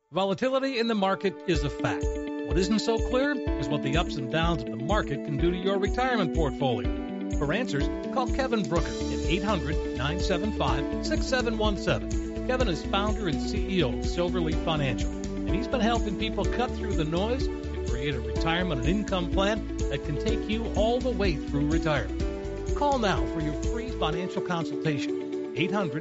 Volatility in the market is a fact. What isn't so clear is what the ups and downs of the market can do to your retirement portfolio. For answers, call Kevin Brooker at 800-975-6717. Kevin is founder and CEO of Silverleaf Financial, and he's been helping people cut through the noise to create a retirement and income plan that can take you all the way through retirement. Call now for your free financial consultation.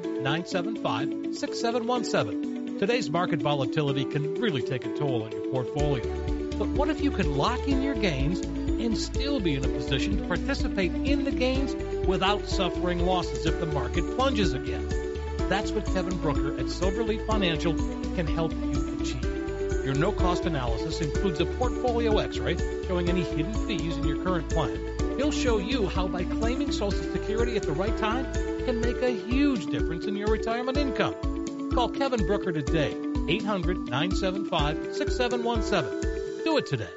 800-975-6717. Today's market volatility can really take a toll on your portfolio. But what if you could lock in your gains and still be in a position to participate in the gains without suffering losses if the market plunges again? That's what Kevin Brooker at Silverleaf Financial can help you achieve. Your no-cost analysis includes a portfolio x-ray showing any hidden fees in your current plan. He'll show you how by claiming Social Security at the right time can make a huge difference in your retirement income. Call Kevin Brooker today, 800-975-6717. Do it today.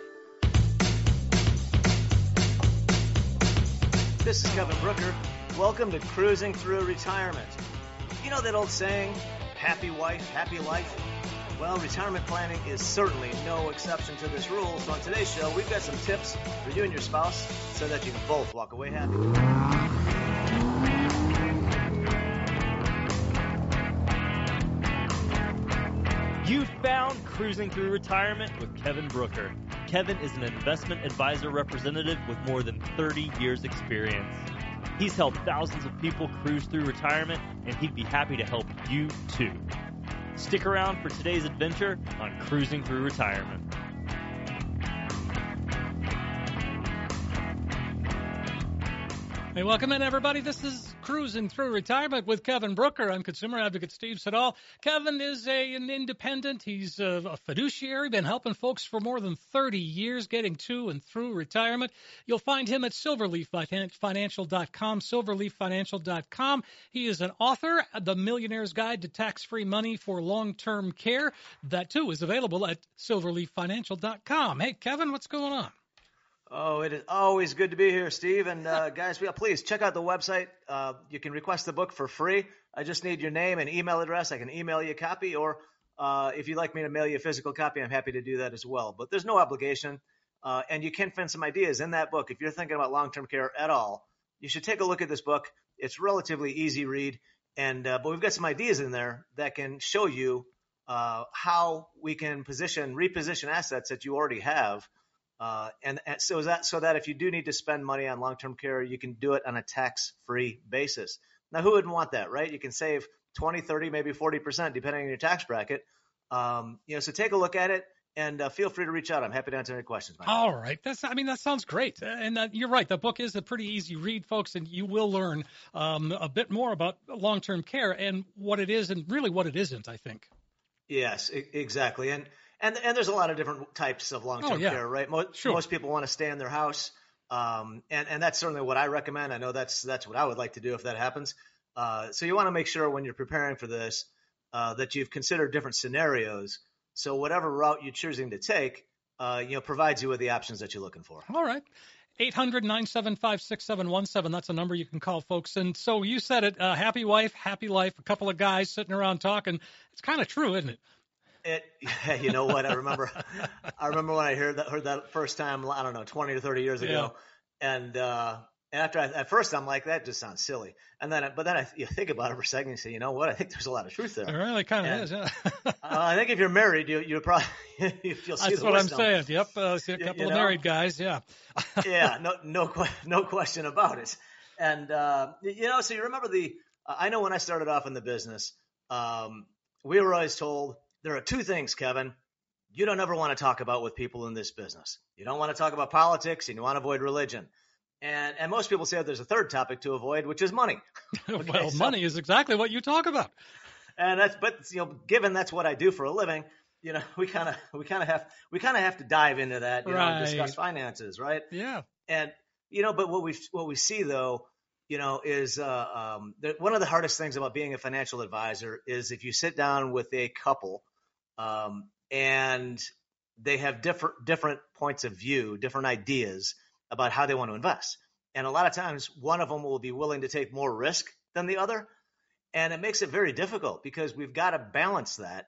This is Kevin Brooker. Welcome to Cruising Through Retirement. You know that old saying, happy wife, happy life? Well, retirement planning is certainly no exception to this rule. So on today's show, we've got some tips for you and your spouse so that you can both walk away happy. You found Cruising Through Retirement with Kevin Brooker. Kevin is an investment advisor representative with more than 30 years experience. He's helped thousands of people cruise through retirement, and he'd be happy to help you too. Stick around for today's adventure on Cruising Through Retirement. Hey, welcome in, everybody. This is Cruising Through Retirement with Kevin Brooker. I'm consumer advocate Steve Siddall. Kevin is an independent. He's a fiduciary, been helping folks for more than 30 years getting to and through retirement. You'll find him at silverleaffinancial.com, silverleaffinancial.com. He is an author, The Millionaire's Guide to Tax-Free Money for Long-Term Care. That, too, is available at silverleaffinancial.com. Hey, Kevin, what's going on? Oh, it is always good to be here, Steve. And guys, please check out the website. You can request the book for free. I just need your name and email address. I can email you a copy, or if you'd like me to mail you a physical copy, I'm happy to do that as well. But there's no obligation, and you can find some ideas in that book. If you're thinking about long-term care at all, you should take a look at this book. It's relatively easy read, and but we've got some ideas in there that can show you how we can reposition assets that you already have. And so that if you do need to spend money on long-term care, you can do it on a tax-free basis. Now, who wouldn't want that, right? You can save 20, 30, maybe 40%, depending on your tax bracket. So take a look at it and feel free to reach out. I'm happy to answer any questions. All right. That sounds great. And you're right. The book is a pretty easy read, folks, and you will learn a bit more about long-term care and what it is and really what it isn't, I think. Yes, exactly. And there's a lot of different types of long-term care, right? Most people want to stay in their house, and that's certainly what I recommend. I know that's what I would like to do if that happens. So you want to make sure when you're preparing for this that you've considered different scenarios. So whatever route you're choosing to take, provides you with the options that you're looking for. All right. 800-975-6717. That's a number you can call, folks. And so you said it, happy wife, happy life, a couple of guys sitting around talking. It's kind of true, isn't it? You know what? I remember when I heard that first time, I don't know, 20 or 30 years ago. And at first I'm like, that just sounds silly. But then you think about it for a second and you say, you know what? I think there's a lot of truth there. It really kind of is, yeah. I think if you're married, you'll probably, you'll see That's the what wisdom. I'm saying. Yep. See a couple of married guys. Yeah. Yeah. No question about it. And, so you remember I know when I started off in the business, we were always told, there are two things, Kevin, you don't ever want to talk about with people in this business. You don't want to talk about politics and you want to avoid religion. And most people say there's a third topic to avoid, which is money. Okay, money is exactly what you talk about. And given that's what I do for a living, we kind of have to dive into that, and discuss finances, right? Yeah. And but what we see though, is that one of the hardest things about being a financial advisor is if you sit down with a couple, and they have different points of view, different ideas about how they want to invest. And a lot of times one of them will be willing to take more risk than the other. And it makes it very difficult because we've got to balance that.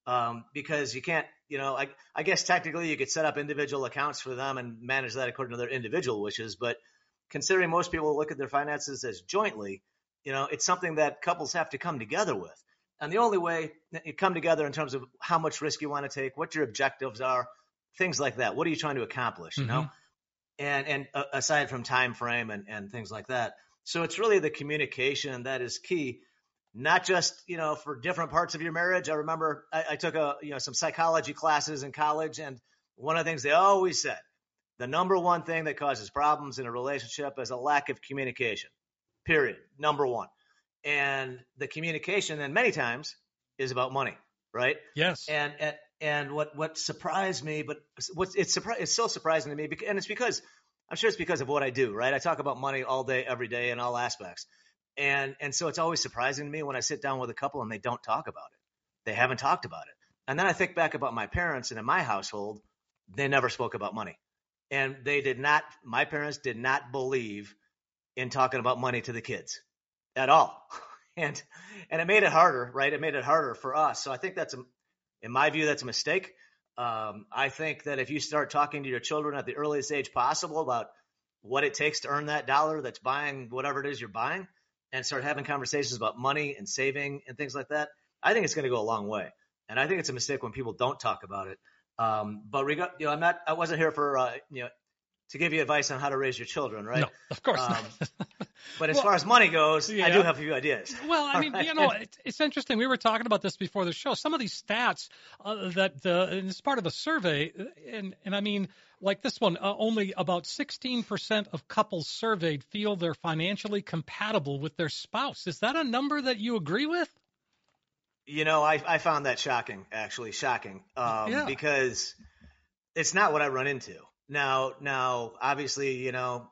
because you can't, I guess technically you could set up individual accounts for them and manage that according to their individual wishes. But considering most people look at their finances as jointly, it's something that couples have to come together with. And the only way you come together in terms of how much risk you want to take, what your objectives are, things like that. What are you trying to accomplish, And aside from time frame and things like that. So it's really the communication that is key, not just, for different parts of your marriage. I remember I took some psychology classes in college, and one of the things they always said, the number one thing that causes problems in a relationship is a lack of communication, period. Number one. And the communication, and many times, is about money, right? Yes. And what surprised me, but it's so surprising to me, and it's because I'm sure it's because of what I do, right? I talk about money all day, every day, in all aspects, and so it's always surprising to me when I sit down with a couple and they don't talk about it. They haven't talked about it, and then I think back about my parents, and in my household, they never spoke about money, and my parents did not believe in talking about money to the kids at all. And it made it harder, right? It made it harder for us. So I think in my view, that's a mistake. I think that if you start talking to your children at the earliest age possible about what it takes to earn that dollar that's buying whatever it is you're buying, and start having conversations about money and saving and things like that, I think it's going to go a long way. And I think it's a mistake when people don't talk about it. But I wasn't here for, to give you advice on how to raise your children, right? No, of course not. But as far as money goes, I do have a few ideas. Well, I mean, it's interesting. We were talking about this before the show. Some of these stats and it's part of a survey, and I mean, like this one, only about 16% of couples surveyed feel they're financially compatible with their spouse. Is that a number that you agree with? I found that shocking, because it's not what I run into. Now, obviously,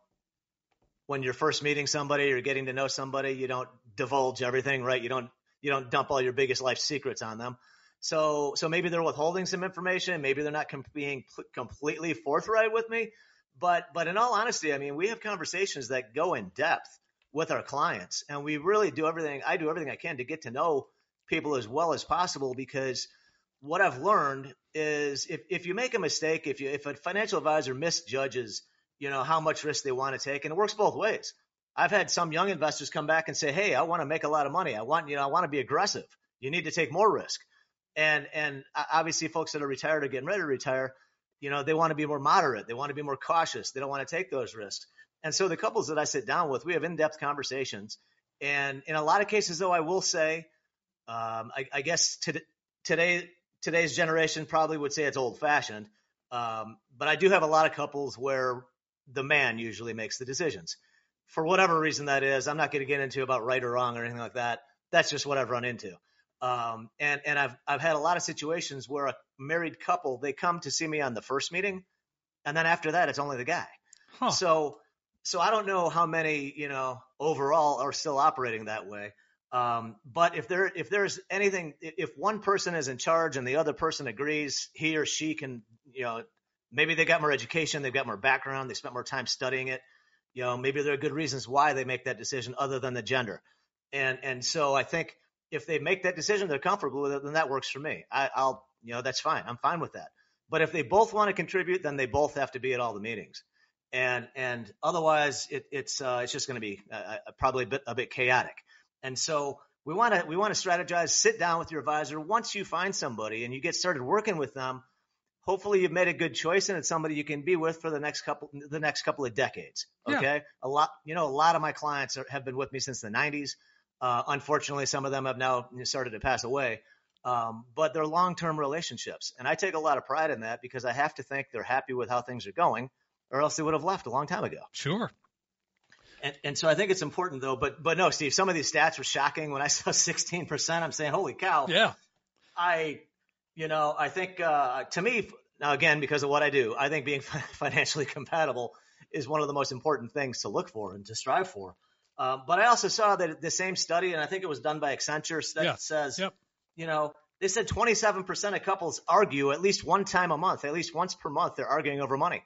when you're first meeting somebody, you're getting to know somebody, you don't divulge everything, right? You don't dump all your biggest life secrets on them. So maybe they're withholding some information. Maybe they're not being completely forthright with me. But in all honesty, I mean, we have conversations that go in depth with our clients, and we really do everything. I do everything I can to get to know people as well as possible, because what I've learned is if you make a mistake, if a financial advisor misjudges, how much risk they want to take, and it works both ways. I've had some young investors come back and say, "Hey, I want to make a lot of money. I want to be aggressive. You need to take more risk." And obviously folks that are retired or getting ready to retire, they want to be more moderate. They want to be more cautious. They don't want to take those risks. And so the couples that I sit down with, we have in-depth conversations. And in a lot of cases, though, I will say, I guess today's generation probably would say it's old-fashioned. But I do have a lot of couples where the man usually makes the decisions. For whatever reason that is, I'm not going to get into about right or wrong or anything like that. That's just what I've run into. And I've had a lot of situations where a married couple, they come to see me on the first meeting, and then after that, it's only the guy. Huh. So I don't know how many, overall are still operating that way. But if there's anything, if one person is in charge and the other person agrees, he or she can, maybe they got more education, they've got more background, they spent more time studying it. Maybe there are good reasons why they make that decision other than the gender. And so I think if they make that decision, they're comfortable with it, then that works for me. I'll that's fine. I'm fine with that. But if they both want to contribute, then they both have to be at all the meetings. And otherwise it's just going to be probably a bit chaotic. And so we want to strategize, sit down with your advisor. Once you find somebody and you get started working with them, hopefully you've made a good choice and it's somebody you can be with for the next couple of decades. Okay. Yeah. A lot of my clients have been with me since the 90s. Unfortunately, some of them have now started to pass away. But they're long-term relationships. And I take a lot of pride in that because I have to think they're happy with how things are going, or else they would have left a long time ago. Sure. And so I think it's important though, but no, Steve, some of these stats were shocking. When I saw 16%, I'm saying, holy cow. Yeah. I think, to me, now again, because of what I do, I think being financially compatible is one of the most important things to look for and to strive for. But I also saw that the same study, and I think it was done by Accenture, says, they said 27% of couples argue at least one time a month, at least once per month, they're arguing over money.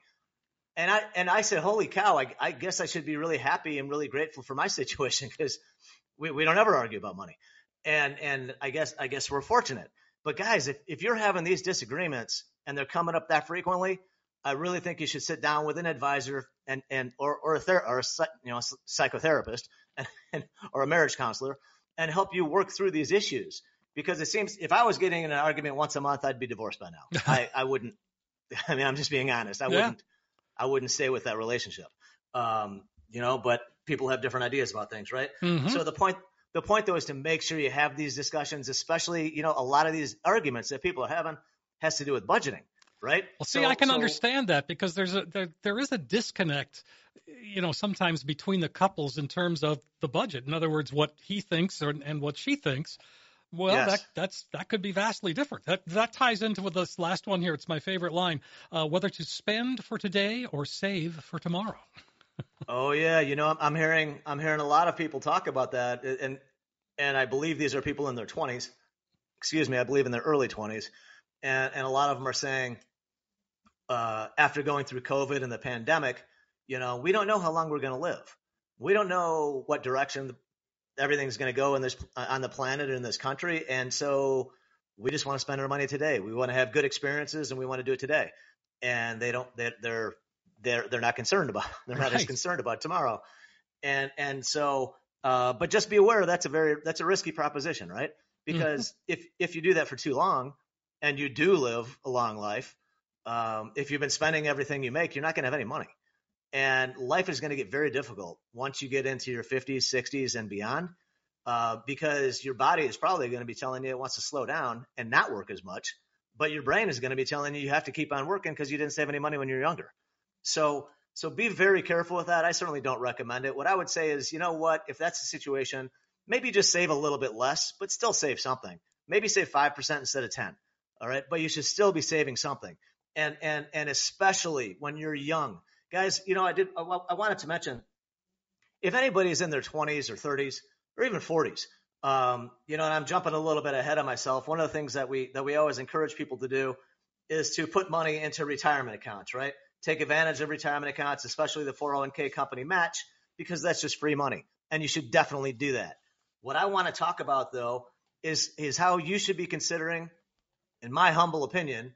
And I said, holy cow, I guess I should be really happy and really grateful for my situation because we don't ever argue about money. And I guess we're fortunate. But guys, if you're having these disagreements and they're coming up that frequently, I really think you should sit down with an advisor or a psychotherapist or a marriage counselor and help you work through these issues. Because it seems if I was getting in an argument once a month, I'd be divorced by now. I wouldn't. I mean, I'm just being honest. I wouldn't stay with that relationship. But people have different ideas about things, right? Mm-hmm. So the point though is to make sure you have these discussions, especially, a lot of these arguments that people are having has to do with budgeting, right? Well, see, I can understand that because there is a disconnect, sometimes between the couples in terms of the budget. In other words, what he thinks and what she thinks. Well, yes. that could be vastly different. That ties into with this last one here. It's my favorite line: whether to spend for today or save for tomorrow. Oh yeah, I'm hearing a lot of people talk about that, and I believe these are people in their 20s. Excuse me, I believe in their early 20s, and a lot of them are saying, after going through COVID and the pandemic, we don't know how long we're going to live. We don't know what direction everything's going to go on the planet and in this country. And so we just want to spend our money today. We want to have good experiences and we want to do it today. And they're not concerned about, they're not as concerned about tomorrow. And so, but just be aware that's a risky proposition, right? Because if you do that for too long and you do live a long life, if you've been spending everything you make, you're not going to have any money. And life is going to get very difficult once you get into your 50s, 60s, and beyond, because your body is probably going to be telling you it wants to slow down and not work as much, but your brain is going to be telling you have to keep on working because you didn't save any money when you're younger. So be very careful with that. I certainly don't recommend it. What I would say is, if that's the situation, maybe just save a little bit less, but still save something. Maybe save 5% instead of 10. All right. But you should still be saving something. And especially when you're young. Guys, I wanted to mention, if anybody's in their 20s or 30s or even 40s, and I'm jumping a little bit ahead of myself. One of the things that we always encourage people to do is to put money into retirement accounts, right? Take advantage of retirement accounts, especially the 401k company match, because that's just free money. And you should definitely do that. What I want to talk about, though, is how you should be considering, in my humble opinion,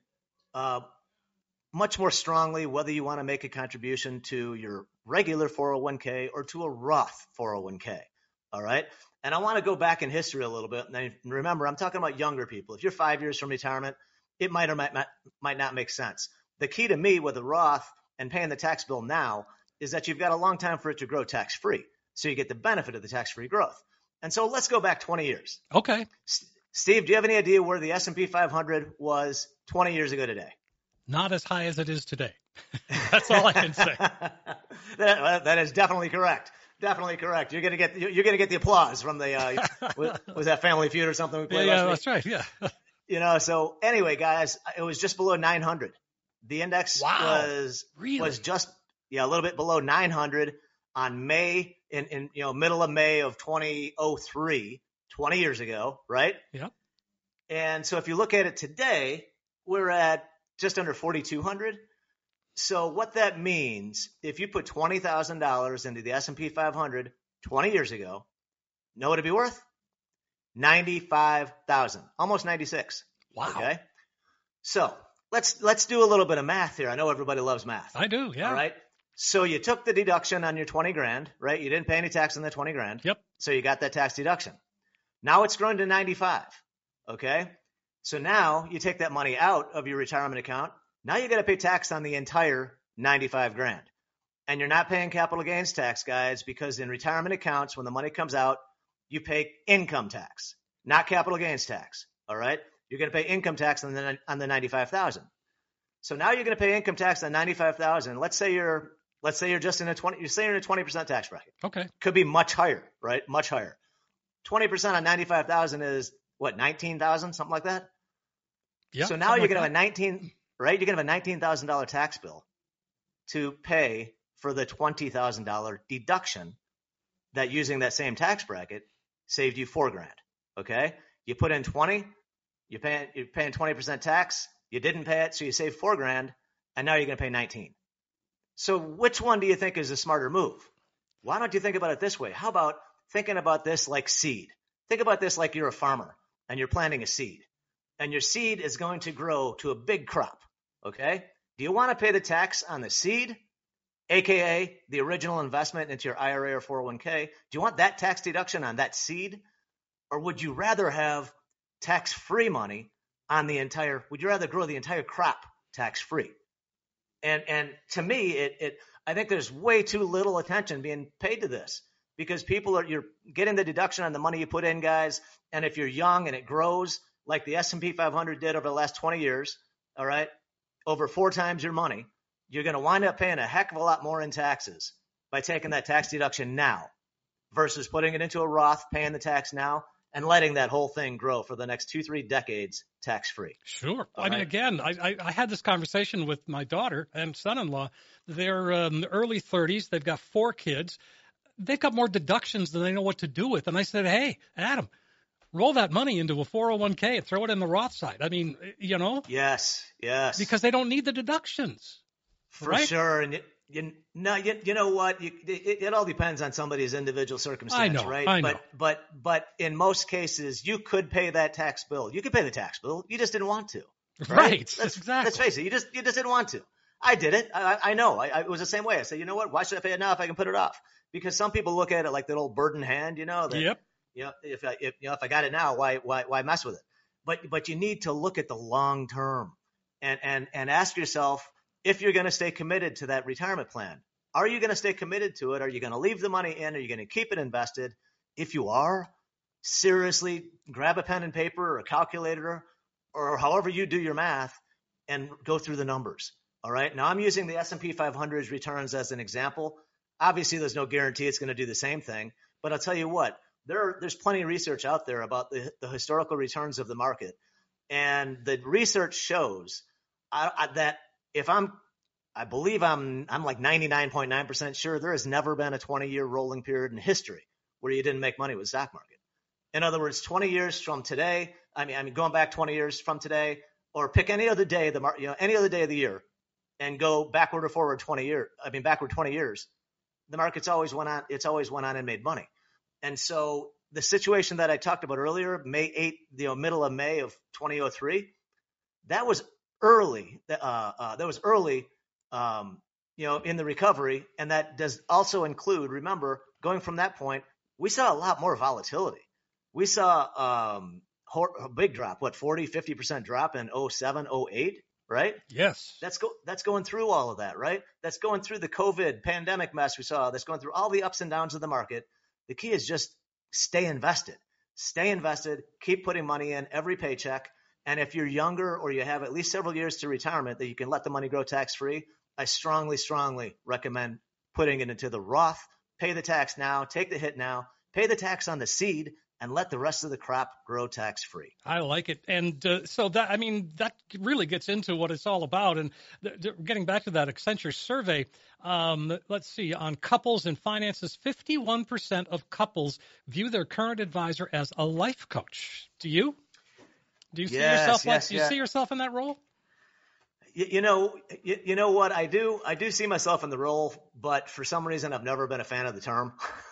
much more strongly whether you want to make a contribution to your regular 401k or to a Roth 401k. All right. And I want to go back in history a little bit. And remember, I'm talking about younger people. If you're 5 years from retirement, it might or might not make sense. The key to me with a Roth and paying the tax bill now is that you've got a long time for it to grow tax-free. So you get the benefit of the tax-free growth. And so let's go back 20 years. Okay. Steve, do you have any idea where the S&P 500 was 20 years ago today? Not as high as it is today. That's all I can say. That is definitely correct. Definitely correct. You're gonna get the applause from the was that Family Feud or something we played last week? That's right. Yeah. So anyway, guys, it was just below 900. The index was just a little bit below 900 on May in middle of May of 2003, 20 years ago, right? Yep. And so if you look at it today, we're at just under 4,200. So what that means, if you put $20,000 into the S&P 500 20 years ago, know what it'd be worth? $95,000, almost 96. Wow. Okay. So let's do a little bit of math here. I know everybody loves math. I do. Yeah. All right. So you took the deduction on your 20 grand, right? You didn't pay any tax on the 20 grand. Yep. So you got that tax deduction. Now it's grown to 95. Okay. So now you take that money out of your retirement account. Now you got to pay tax on the entire 95 grand. And you're not paying capital gains tax, guys, because in retirement accounts, when the money comes out, you pay income tax, not capital gains tax. All right. You're going to pay income tax on the 95,000. So now you're going to pay income tax on 95,000. Let's say you're just in a 20% tax bracket. Okay. Could be much higher, right? Much higher. 20% on 95,000 is what, 19,000, something like that? Yeah. So now you're going to have You're going to have a $19,000 tax bill to pay for the $20,000 deduction that, using that same tax bracket, saved you $4,000. Okay. You put in 20, you're paying 20% tax. You didn't pay it, so you saved $4,000, and now you're going to pay 19. So which one do you think is a smarter move? Why don't you think about it this way? How about thinking about this like seed? Think about this like you're a farmer and you're planting a seed. and your seed is going to grow to a big crop, okay? Do you want to pay the tax on the seed, aka the original investment into your IRA or 401k? Do you want that tax deduction on that seed? Or would you rather have tax-free money on the entire, would you rather grow the entire crop tax-free? And to me, I think there's way too little attention being paid to this, because you're getting the deduction on the money you put in, guys. And if you're young and it grows like the S&P 500 did over the last 20 years, all right, over 4 times your money, you're going to wind up paying a heck of a lot more in taxes by taking that tax deduction now versus putting it into a Roth, paying the tax now, and letting that whole thing grow for the next 2-3 decades tax-free. Sure. All I mean, right? again, I had this conversation with my daughter and son-in-law. They're early 30s. They've got 4 kids. They've got more deductions than they know what to do with. And I said, hey, Adam, roll that money into a 401k and throw it in the Roth side. I mean, Yes. because they don't need the deductions. For right? sure. And you know what? It all depends on somebody's individual circumstance, right? I know. But in most cases, you could pay that tax bill. You could pay the tax bill. You just didn't want to. Right. Exactly. Let's Exactly. face it. You just didn't want to. I did it. I know. It was the same way. I said, you know what? Why should I pay it now if I can put it off? Because some people look at it like that old bird in hand, that, Yep. if I got it now, why mess with it? But you need to look at the long term and ask yourself, if you're going to stay committed to that retirement plan, are you going to stay committed to it? Are you going to leave the money in? Are you going to keep it invested? If you are, seriously, grab a pen and paper or a calculator or however you do your math and go through the numbers. All right. Now I'm using the S&P 500's returns as an example. Obviously, there's no guarantee it's going to do the same thing. But I'll tell you what, there's plenty of research out there about the historical returns of the market. And the research shows that if I believe I'm like 99.9% sure there has never been a 20-year rolling period in history where you didn't make money with the stock market. In other words, 20 years from today, I mean going back 20 years from today, or pick any other day, any other day of the year, and go backward or forward 20 years. I mean backward 20 years, the market's always went on. It's always went on and made money. And so the situation that I talked about earlier, May 8th, middle of May of 2003, that was early. That was early. In the recovery. And that does also include, remember, going from that point, we saw a lot more volatility. We saw a big drop, 40, 50% drop in 07, 08, right? Yes. That's going through all of that, right? That's going through the COVID pandemic mess we saw. That's going through all the ups and downs of the market. The key is just stay invested, keep putting money in every paycheck. And if you're younger or you have at least several years to retirement that you can let the money grow tax-free, I strongly, strongly recommend putting it into the Roth. Pay the tax now, take the hit now, pay the tax on the seed, and let the rest of the crop grow tax-free. I like it. And so that really gets into what it's all about. And getting back to that Accenture survey, let's see, on couples and finances, 51% of couples view their current advisor as a life coach. Do you? Do you see yourself do you see yourself in that role? You know what I do? I do see myself in the role, but for some reason I've never been a fan of the term.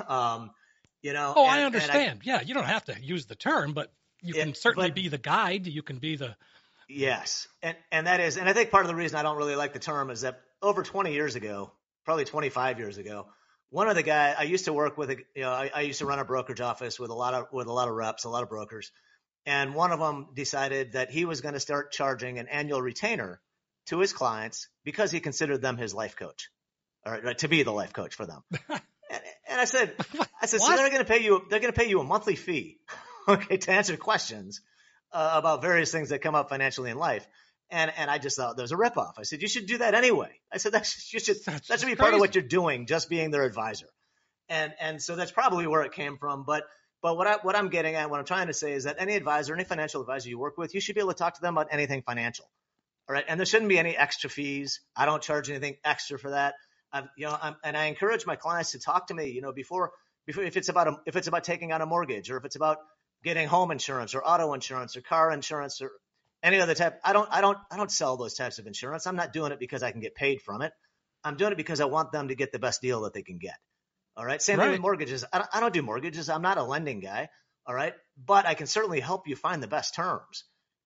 I understand. You don't have to use the term, but you can certainly be the guide. You can be the. Yes. And that is, and I think part of the reason I don't really like the term is that over 20 years ago, probably 25 years ago, one of the guys I used to work with, I used to run a brokerage office with a lot of reps, a lot of brokers. And one of them decided that he was going to start charging an annual retainer to his clients because he considered them his life coach, or to be the life coach for them. And I said, so they're going to pay you a monthly fee, okay, to answer questions about various things that come up financially in life. And I just thought there was a ripoff. I said, you should do that anyway. I said, that should be part of what you're doing, just being their advisor. And so that's probably where it came from. But what I'm getting at, what I'm trying to say is that any advisor, any financial advisor you work with, you should be able to talk to them about anything financial. All right. And there shouldn't be any extra fees. I don't charge anything extra for that. And I encourage my clients to talk to me, before if it's about taking out a mortgage, or if it's about getting home insurance or auto insurance or car insurance or any other type. I don't sell those types of insurance. I'm not doing it because I can get paid from it. I'm doing it because I want them to get the best deal that they can get. All right. Same thing with mortgages. I don't do mortgages. I'm not a lending guy. All right. But I can certainly help you find the best terms.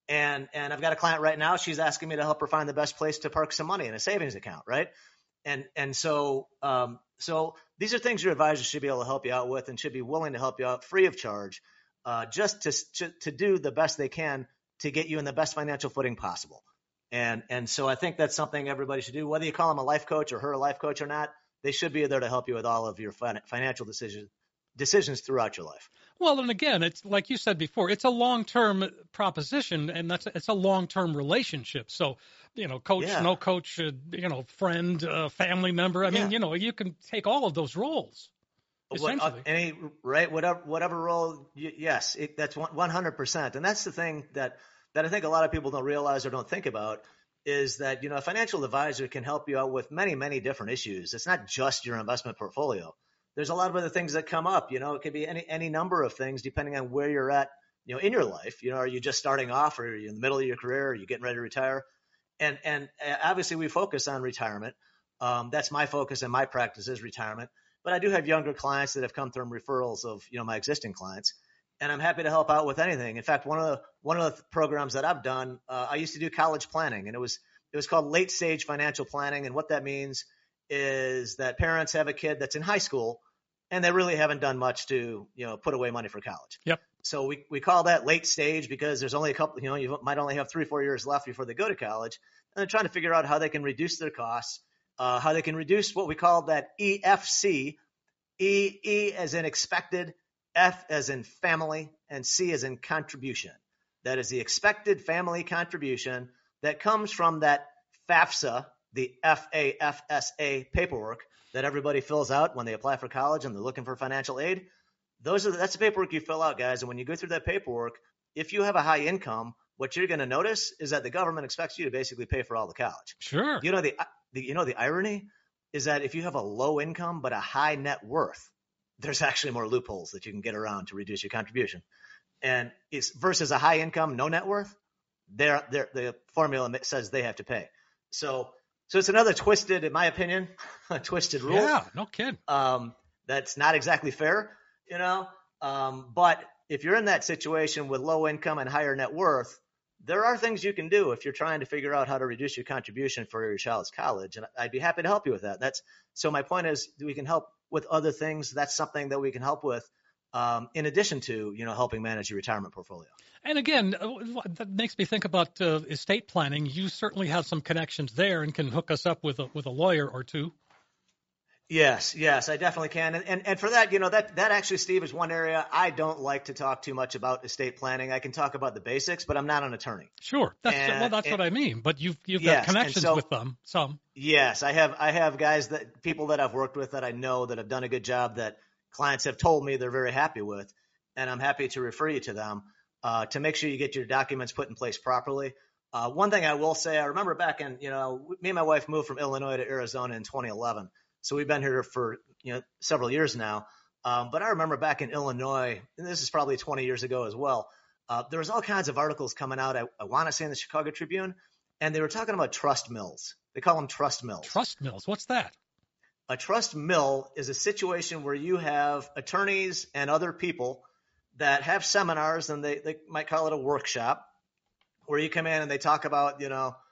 And I've got a client right now. She's asking me to help her find the best place to park some money in a savings account, right? And so these are things your advisor should be able to help you out with and should be willing to help you out free of charge, just to do the best they can to get you in the best financial footing possible. And so I think that's something everybody should do, whether you call them a life coach or her a life coach or not. They should be there to help you with all of your financial decisions throughout your life. Well, and again, it's like you said before, it's a long-term proposition, and it's a long-term relationship. So, coach, no coach, friend, family member. I mean, you can take all of those roles. Essentially. Whatever role. Yes, that's 100%. And that's the thing that I think a lot of people don't realize or don't think about is that, a financial advisor can help you out with many, many different issues. It's not just your investment portfolio. There's a lot of other things that come up. It could be any number of things depending on where you're at, in your life. Are you just starting off, or are you in the middle of your career? Are you getting ready to retire? And obviously we focus on retirement. That's my focus and my practice is retirement. But I do have younger clients that have come from referrals of, my existing clients. And I'm happy to help out with anything. In fact, one of the programs that I've done, I used to do college planning, and it was called late stage financial planning. And what that means is that parents have a kid that's in high school and they really haven't done much to, put away money for college. Yep. So we call that late stage because there's only a couple, you might only have 3-4 years left before they go to college, and they're trying to figure out how they can reduce their costs, how they can reduce what we call that EFC, E as in expected, F as in family, and C as in contribution. That is the expected family contribution that comes from that FAFSA, the FAFSA paperwork that everybody fills out when they apply for college and they're looking for financial aid. That's the paperwork you fill out, guys. And when you go through that paperwork, if you have a high income, what you're going to notice is that the government expects you to basically pay for all the college. Sure. The irony is that if you have a low income but a high net worth, there's actually more loopholes that you can get around to reduce your contribution. And it's versus a high income, no net worth, the formula says they have to pay. So it's another twisted, in my opinion, a twisted rule. Yeah, no kidding. That's not exactly fair, but if you're in that situation with low income and higher net worth, there are things you can do if you're trying to figure out how to reduce your contribution for your child's college. And I'd be happy to help you with that. So my point is we can help with other things. That's something that we can help with in addition to, helping manage your retirement portfolio. And again, that makes me think about estate planning. You certainly have some connections there and can hook us up with a lawyer or two. Yes, I definitely can. And for that, that actually, Steve, is one area I don't like to talk too much about estate planning. I can talk about the basics, but I'm not an attorney. Sure. That's what I mean. But you've got connections with them, some. Yes, I have guys people that I've worked with that I know that have done a good job that clients have told me they're very happy with. And I'm happy to refer you to them to make sure you get your documents put in place properly. One thing I will say, I remember back in, me and my wife moved from Illinois to Arizona in 2011. So we've been here for, several years now. But I remember back in Illinois, and this is probably 20 years ago as well, there was all kinds of articles coming out, I want to say in the Chicago Tribune, and they were talking about trust mills. They call them trust mills. Trust mills. What's that? A trust mill is a situation where you have attorneys and other people that have seminars, and they might call it a workshop, where you come in and they talk about,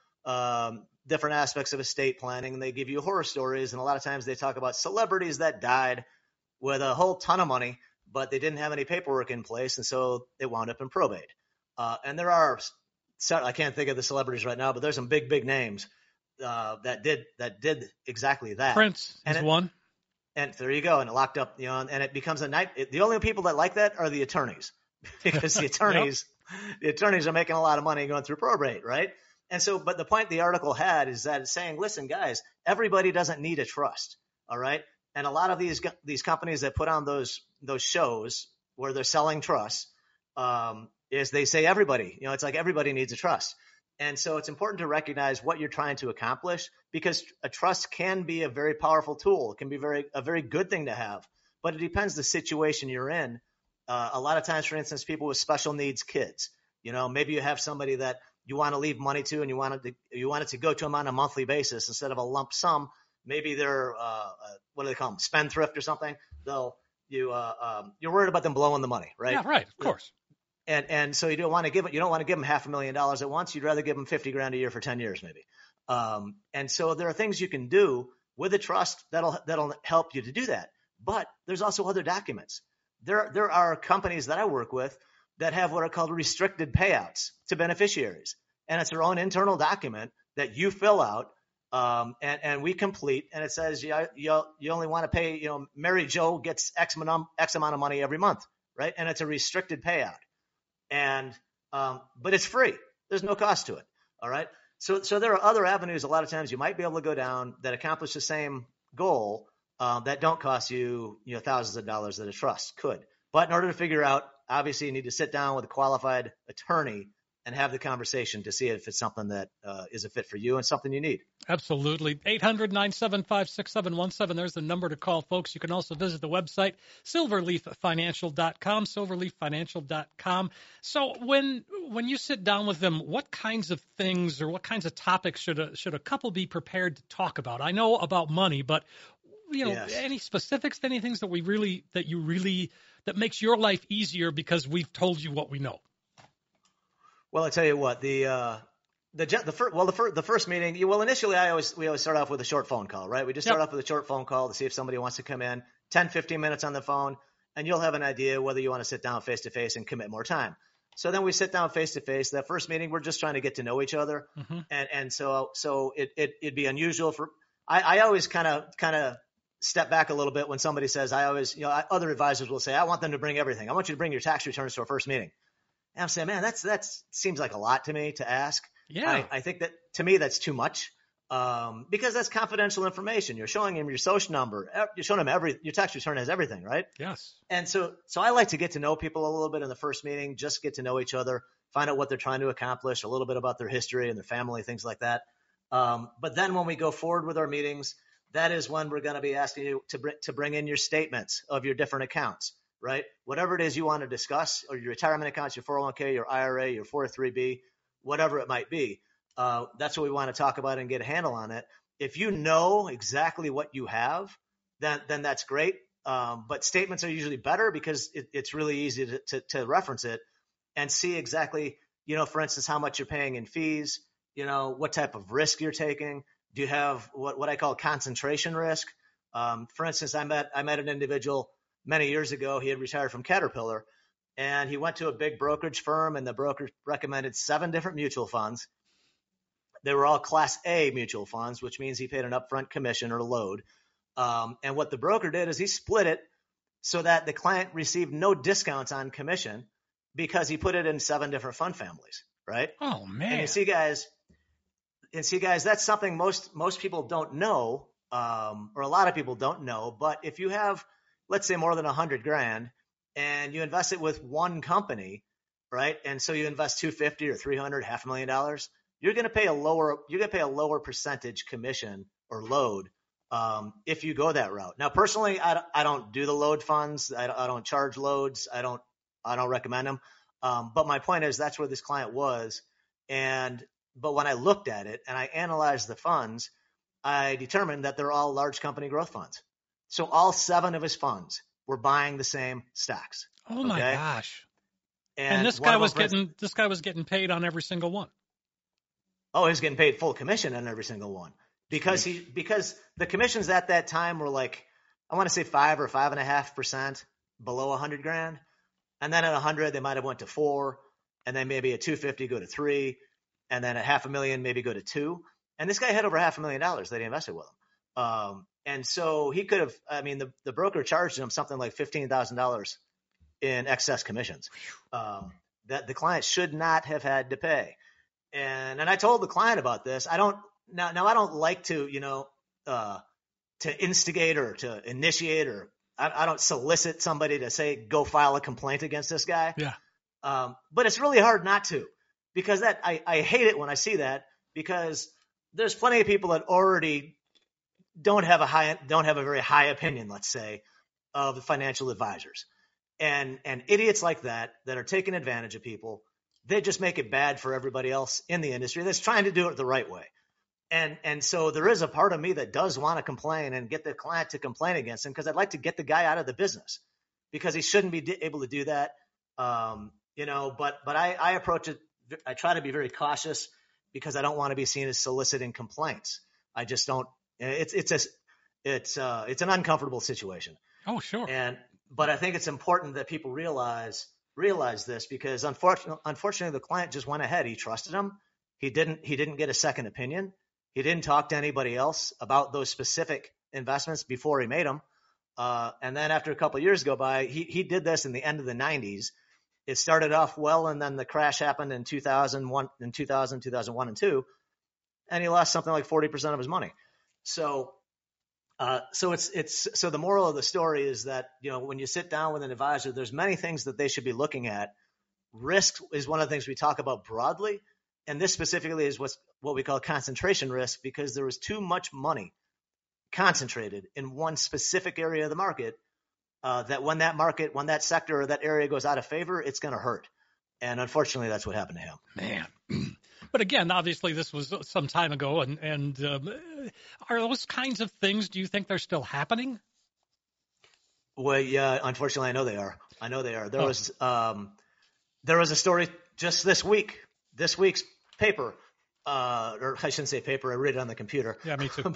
different aspects of estate planning, and they give you horror stories. And a lot of times they talk about celebrities that died with a whole ton of money, but they didn't have any paperwork in place. And so it wound up in probate. And there are, I can't think of the celebrities right now, but there's some big names that did exactly that. Prince is one. And there you go. And it locked up, and it becomes a night. The only people that like that are the attorneys, because the attorneys, the attorneys are making a lot of money going through probate, right? And so, but the point the article had is that it's saying, listen, guys, everybody doesn't need a trust. All right. And a lot of these companies that put on those shows where they're selling trusts, is they say everybody, it's like everybody needs a trust. And so it's important to recognize what you're trying to accomplish, because a trust can be a very powerful tool. It can be a very good thing to have, but it depends the situation you're in. A lot of times, for instance, people with special needs kids, maybe you have somebody that you want to leave money to, and you want it to go to them on a monthly basis instead of a lump sum. Maybe they're what do they call them, spendthrift or something. You're worried about them blowing the money, right? Yeah, right. Of course. And so you don't want to give them $500,000 at once. You'd rather give them $50,000 a year for 10 years, maybe. And so there are things you can do with a trust that'll help you to do that. But there's also other documents. There are companies that I work with that have what are called restricted payouts to beneficiaries. And it's their own internal document that you fill out and we complete. And it says you only want to pay, Mary Jo gets X amount of money every month, right? And it's a restricted payout. And but it's free. There's no cost to it. All right. So there are other avenues a lot of times you might be able to go down that accomplish the same goal that don't cost you, thousands of dollars that a trust could. But in order to figure out, obviously you need to sit down with a qualified attorney and have the conversation to see if it's something that is a fit for you and something you need. Absolutely. 800-975-6717. There's the number to call, folks. You can also visit the website, silverleaffinancial.com, silverleaffinancial.com. So when you sit down with them, what kinds of things or what kinds of topics should a couple be prepared to talk about? I know about money, but yes. Any specifics, any things that that makes your life easier because we've told you what we know? Well, I tell you what, the first meeting, initially we always start off with a short phone call, right? We just start off with a short phone call to see if somebody wants to come in, 10, 15 minutes on the phone, and you'll have an idea whether you want to sit down face to face and commit more time. So then we sit down face to face. That first meeting, we're just trying to get to know each other. Mm-hmm. And so it'd be unusual I always kind of step back a little bit when somebody says, other advisors will say, I want them to bring everything. I want you to bring your tax returns to our first meeting. And I'm saying, man, that seems like a lot to me to ask. Yeah. I think that to me, that's too much because that's confidential information. You're showing him your social number. You're showing him your tax return has everything, right? Yes. And so I like to get to know people a little bit in the first meeting, just get to know each other, find out what they're trying to accomplish, a little bit about their history and their family, things like that. But then when we go forward with our meetings, that is when we're going to be asking you to bring in your statements of your different accounts. Right? Whatever it is you want to discuss, or your retirement accounts, your 401k, your IRA, your 403b, whatever it might be. That's what we want to talk about and get a handle on it. If you know exactly what you have, then that's great. But statements are usually better because it's really easy to reference it and see exactly, for instance, how much you're paying in fees, what type of risk you're taking. Do you have what I call concentration risk? For instance, I met an individual many years ago. He had retired from Caterpillar, and he went to a big brokerage firm, and the broker recommended 7 different mutual funds. They were all Class A mutual funds, which means he paid an upfront commission or load. And what the broker did is he split it so that the client received no discounts on commission because he put it in 7 different fund families, right? Oh, man. And you see, guys, that's something most people don't know, or a lot of people don't know. But if you have, let's say, more than $100,000 and you invest it with one company, right? And so you invest $250,000 or $300,000, $500,000, you're going to pay a lower percentage commission or load if you go that route. Now, personally, I don't do the load funds. I don't charge loads. I don't recommend them. But my point is that's where this client was. But when I looked at it and I analyzed the funds, I determined that they're all large company growth funds. So all 7 of his funds were buying the same stocks. Oh my gosh! And this guy was getting paid on every single one. Oh, he was getting paid full commission on every single one because the commissions at that time were like, I want to say 5 or 5.5% below $100,000, and then at 100 they might have went to 4, and then maybe at 250 go to 3, and then at $500,000 maybe go to 2. And this guy had over $500,000 that he invested with him. And so he could have, the broker charged him something like $15,000 in excess commissions that the client should not have had to pay. And I told the client about this. I don't like to, to instigate or to initiate, or I don't solicit somebody to say, go file a complaint against this guy. Yeah. But it's really hard not to, because I hate it when I see that, because there's plenty of people that already don't have a very high opinion, let's say, of the financial advisors, and idiots like that are taking advantage of people. They just make it bad for everybody else in the industry that's trying to do it the right way. And so there is a part of me that does want to complain and get the client to complain against him, because I'd like to get the guy out of the business, because he shouldn't be able to do that. but I approach it. I try to be very cautious because I don't want to be seen as soliciting complaints. I just don't. It's an uncomfortable situation. Oh, sure. But I think it's important that people realize this, because unfortunately the client just went ahead. He trusted him. He didn't get a second opinion. He didn't talk to anybody else about those specific investments before he made them. And then after a couple of years go by, he did this in the end of the 90s. It started off well, and then the crash happened in 2001, and 2, and he lost something like 40% of his money. So the moral of the story is that, when you sit down with an advisor, there's many things that they should be looking at. Risk is one of the things we talk about broadly, and this specifically is what we call concentration risk, because there is too much money concentrated in one specific area of the market, that when that sector or that area goes out of favor, it's going to hurt. And unfortunately, that's what happened to him. Man. But again, obviously, this was some time ago, and are those kinds of things, do you think they're still happening? Well, yeah, unfortunately, I know they are. There was a story just this week's paper, or I shouldn't say paper, I read it on the computer. Yeah, me too.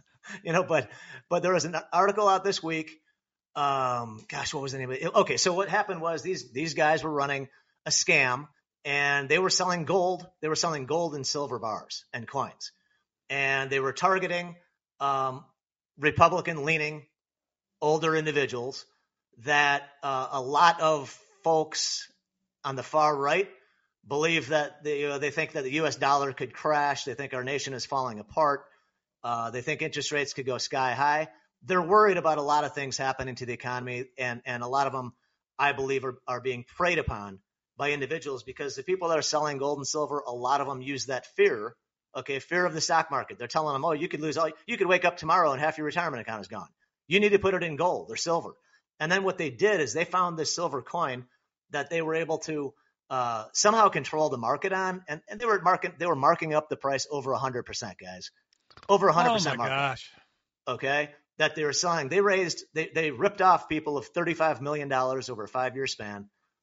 but there was an article out this week. What was the name of it? Okay, so what happened was these guys were running a scam, and they were selling gold. They were selling gold and silver bars and coins, and they were targeting Republican-leaning older individuals that a lot of folks on the far right believe that they think that the U.S. dollar could crash. They think our nation is falling apart. They think interest rates could go sky high. They're worried about a lot of things happening to the economy, and a lot of them, I believe, are being preyed upon by individuals, because the people that are selling gold and silver, a lot of them use that fear of the stock market. They're telling them, you could wake up tomorrow and half your retirement account is gone. You need to put it in gold or silver. And then what they did is they found this silver coin that they were able to somehow control the market on, and they were marking up the price over 100%, guys, over 100%. Oh my gosh. Okay, that they were selling. They ripped off people of $35 million over a 5-year span.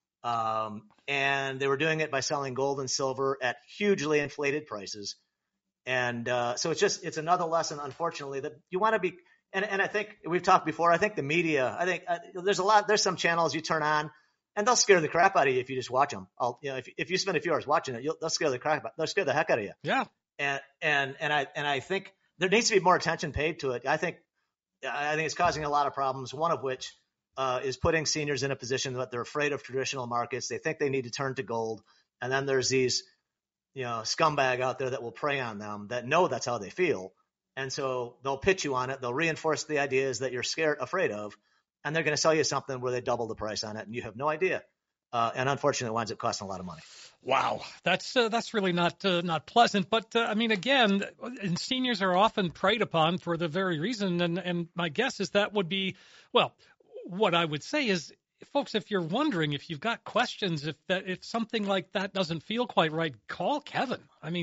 And they were doing it by selling gold and silver at hugely inflated prices. And so it's another lesson, unfortunately, that you want to be. And I think we've talked before. I think the media. There's some channels you turn on, and they'll scare the crap out of you if you just watch them. If you spend a few hours watching it, they'll scare the heck out of you. Yeah. And I think there needs to be more attention paid to it. I think it's causing a lot of problems. One of which is putting seniors in a position that they're afraid of traditional markets. They think they need to turn to gold. And then there's these, scumbag out there that will prey on them that know that's how they feel. And so they'll pitch you on it. They'll reinforce the ideas that you're afraid of, and they're going to sell you something where they double the price on it, and you have no idea. And unfortunately, it winds up costing a lot of money. Wow, that's really not pleasant. But again, and seniors are often preyed upon for the very reason. And my guess is that would be, well, what I would say is, folks, if you're wondering, if you've got questions, if something like that doesn't feel quite right, call Kevin.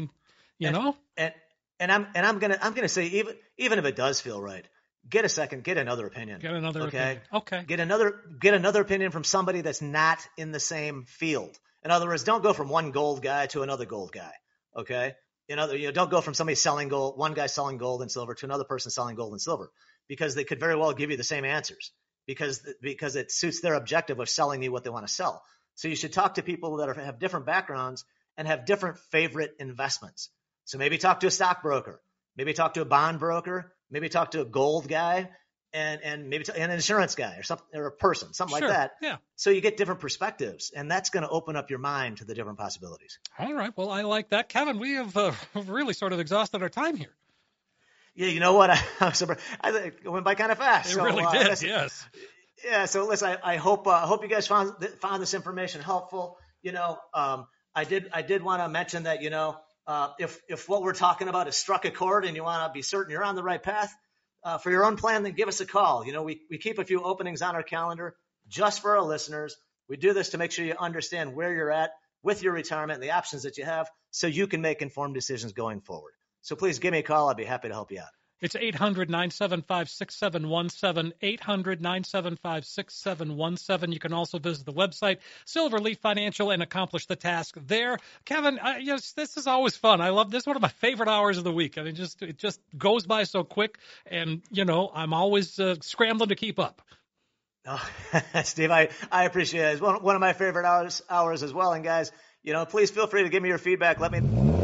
And I'm gonna say, even if it does feel right, get another opinion. Get another opinion. Okay. Get another opinion from somebody that's not in the same field. In other words, don't go from one gold guy to another gold guy. Okay. Don't go from somebody selling gold, one guy selling gold and silver, to another person selling gold and silver, because they could very well give you the same answers because it suits their objective of selling you what they want to sell. So you should talk to people that have different backgrounds and have different favorite investments. So maybe talk to a stockbroker, maybe talk to a bond broker, maybe talk to a gold guy, and maybe an insurance guy or something, or a person, something Sure. like that. Yeah. So you get different perspectives, and that's going to open up your mind to the different possibilities. All right. Well, I like that, Kevin. We have really sort of exhausted our time here. Yeah, you know what? I was surprised. I think it went by kind of fast. It really did. Yes. Yeah. So listen, I hope you guys found this information helpful. I did want to mention that if what we're talking about has struck a chord and you want to be certain you're on the right path for your own plan, then give us a call. We keep a few openings on our calendar just for our listeners. We do this to make sure you understand where you're at with your retirement and the options that you have, so you can make informed decisions going forward. So please give me a call. I'd be happy to help you out. It's 800-975-6717, 800-975-6717. You can also visit the website, Silverleaf Financial, and accomplish the task there. Kevin, this is always fun. I love this. One of my favorite hours of the week. I mean, it just goes by so quick, and, I'm always scrambling to keep up. Oh, Steve, I appreciate it. It's one of my favorite hours as well. And guys, please feel free to give me your feedback. Let me.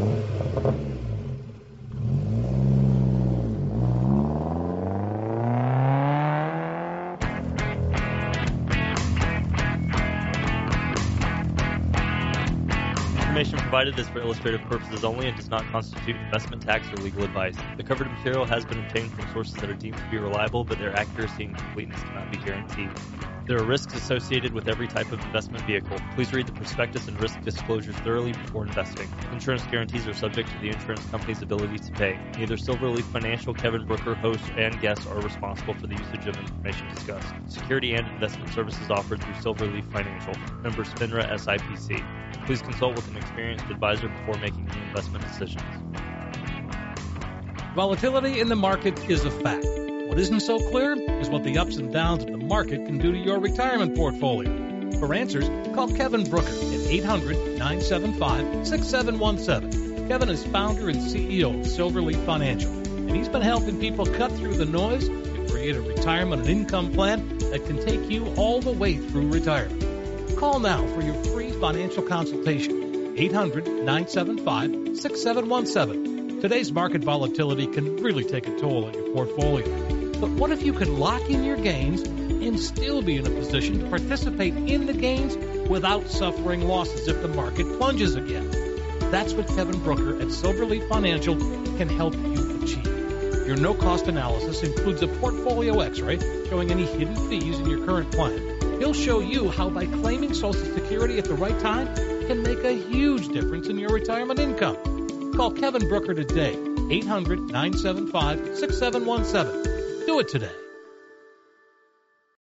Information provided is for illustrative purposes only and does not constitute investment, tax, or legal advice. The covered material has been obtained from sources that are deemed to be reliable, but their accuracy and completeness cannot be guaranteed. There are risks associated with every type of investment vehicle. Please read the prospectus and risk disclosures thoroughly before investing. Insurance guarantees are subject to the insurance company's ability to pay. Neither Silverleaf Financial, Kevin Brooker, host, and guests are responsible for the usage of information discussed. Security and investment services offered through Silverleaf Financial. Member FINRA SIPC. Please consult with an experienced advisor before making any investment decisions. Volatility in the market is a fact. What isn't so clear is what the ups and downs of the market can do to your retirement portfolio. For answers, call Kevin Brooker at 800-975-6717. Kevin is founder and CEO of Silverleaf Financial, and he's been helping people cut through the noise to create a retirement and income plan that can take you all the way through retirement. Call now for your free financial consultation, 800-975-6717. Today's market volatility can really take a toll on your portfolio. But what if you could lock in your gains and still be in a position to participate in the gains without suffering losses if the market plunges again? That's what Kevin Brooker at Silverleaf Financial can help you achieve. Your no-cost analysis includes a portfolio x-ray showing any hidden fees in your current plan. He'll show you how by claiming Social Security at the right time can make a huge difference in your retirement income. Call Kevin Brooker today, 800-975-6717. Do it today.